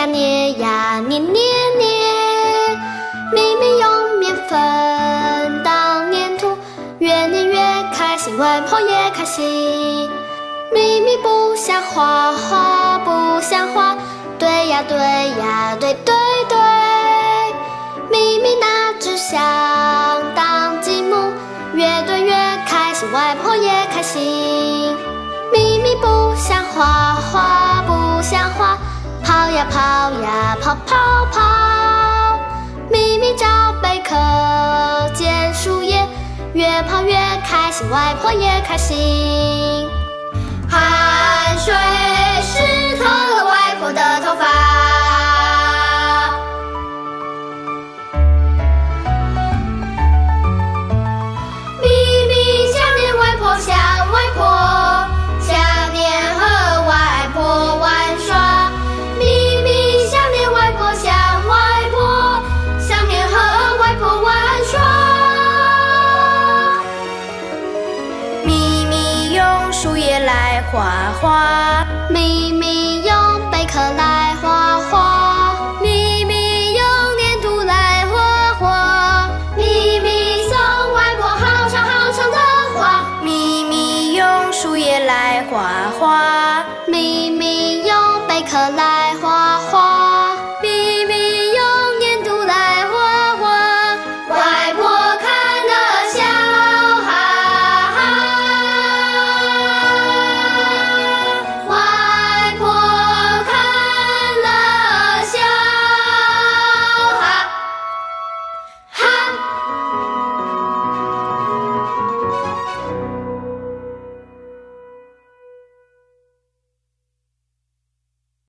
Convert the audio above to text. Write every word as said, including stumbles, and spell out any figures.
呀捏呀捏捏捏，咪咪用面粉当粘土，越捏越开心，外婆也开心。咪咪不像话，话不像话，对呀对呀对对对。咪咪拿纸箱当积木，越堆越开心，外婆也开心。咪咪不像话，话不像话，跑呀跑呀跑跑跑。咪咪找贝壳捡树叶，越跑越开心，外婆也开心。汗水湿透了外婆的头发，咪咪想念外婆，想外婆，想念和外婆玩耍。咪咪想念外婆，想外婆，想念和外婆玩耍。咪咪用树叶来画画，咪咪用贝壳来画画，咪咪用粘土来画画，咪咪送外婆好长好长的话。咪咪用树叶来画画，咪咪用贝壳来